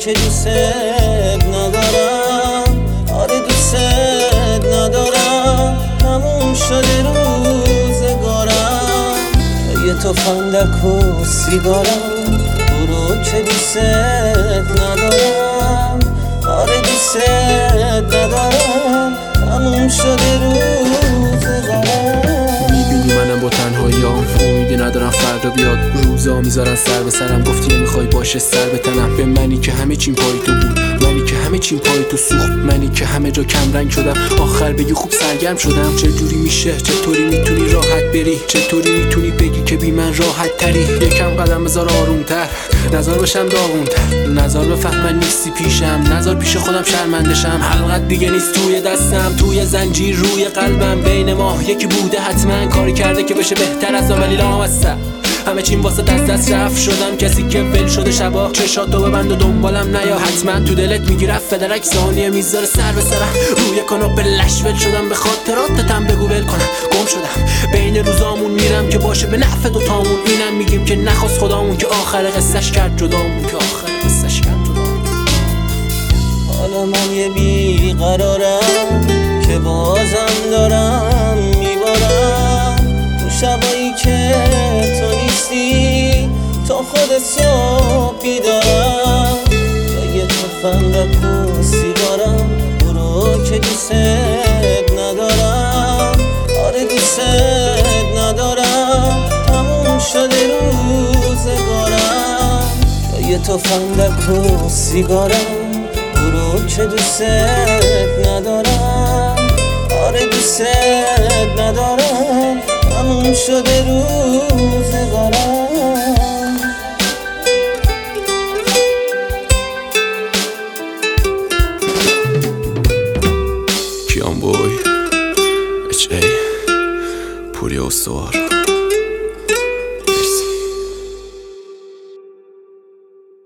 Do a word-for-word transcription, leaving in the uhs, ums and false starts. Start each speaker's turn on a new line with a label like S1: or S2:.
S1: که دوست ندارم. آره دوست ندارم، تموم شده روزگارم. یه تفنگک و سیگارم، برو که دوست ندارم. آره دوست ندارم، تموم شده روزگارم.
S2: میبینی منم با تنهاییام، امیدی ندارم فردا بیاد. روزا میذارن سر به سرم، گفتی نمیخوای باشه سر بتنم. به منی که همه چیم پای تو بود، منی که همه چیم پای تو سوخت، منی که همه جا کم رنگ شدم. آخر بگی خوب سرگرم شدم. چطوری میشه، چطوری میتونی راحت بری، چطوری میتونی بگی که بی من راحت تری. یکم قدم بذار آرومتر، نظر بشم داغونتر، نظر بفهمن نیستی پیشم، نظر پیش خودم شرمندشم. حلقت دیگه نیست توی دستم، توی زنجیر روی قلبم. بین ما یکی بوده حتما، کاری کرده که بشه بهتر از ولی لامصب. همه چیم واسه دست دست رفت شدم، کسی که ول شده شبا. چشاتو ببند و دنبالم نیا، حتما تو دلت میگی رفت فدرک. ثانیه میذاره سر به سرم، روی کاناپه لش ول شدم. به خاطراتتم بگو ول کنم، گم شدم بین روزامون. میرم که باشه به نفع دوتامون، اینم میگیم که نخواست خدامون، که آخر قصهش کرد جدامون، که آخر قصهش کرد جدامون.
S1: حالا من یه بیقرارم که بازم دارم میبارم. تو شبایی که تو نیستی، تا خود صبح بیدارم. یه تفنگک و سیگارم، برو که دوست ندارم. آره دوست ندارم، تموم شده روزگارم. یه تفنگک و سیگارم، برو که دوست ندارم. آره دوست ندارم، تموم شده روزگارم.
S2: کیان بوی اچ ای پوری استوار.